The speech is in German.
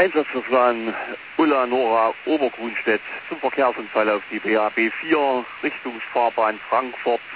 Einsatzverfahren Ulla Nora Obergrunstedt zum Verkehrsunfall auf die BAB 4 Richtungsfahrbahn Frankfurt